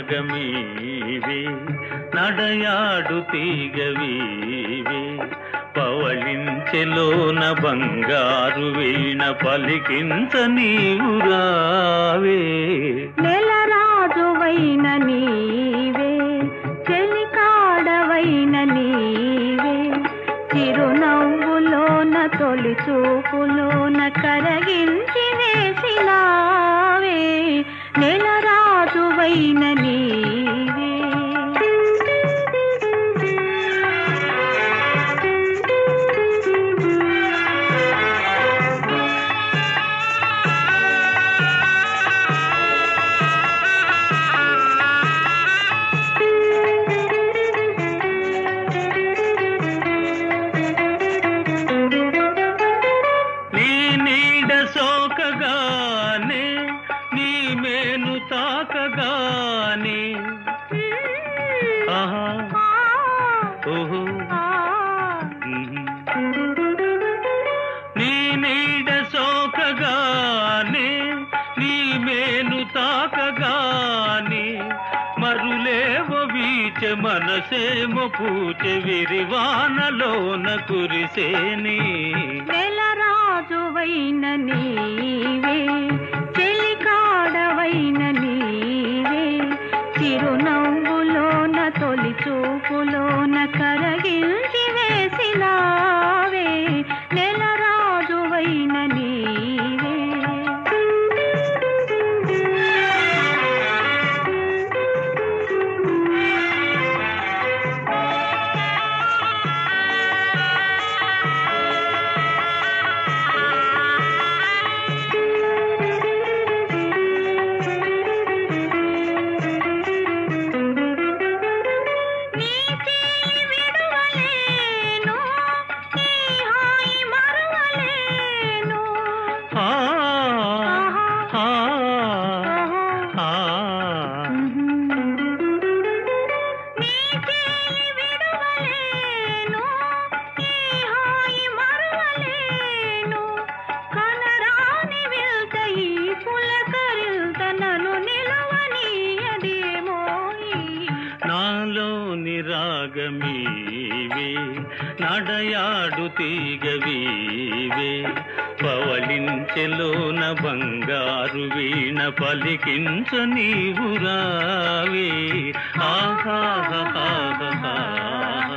రాగమీవే నడయాడు తీగవీవే పవళించెలోన బంగారు వీణ పలికించ నీవు రావే. నెలరాజువైన నీవే చెలికాడవైన నీవే చిరునవ్వులోన తొలి చూపులోన కరగించి వేసినావే. నెలరాజువైన నీవే సోకగానే నీ మేను తాకగానే ఆహా ఓహో నీ నీడ సోకగానే నీ మేను తాకగానే మరులేవో వీచె మనసేమో పూచె విరివానలోన కురిసేని. నెలరాజువైన నీవే చెలికాడవైన నీవే చిరునవ్వులోన తొలి చూపులోన కరగిల్చి వేసినావే. నెలరాజువైన నీవే నాలోని రాగమీవే నడయాడు తీగవీవే పవళించెలోన బంగారు వీణ పలికించ నీవు రావే. ఆహా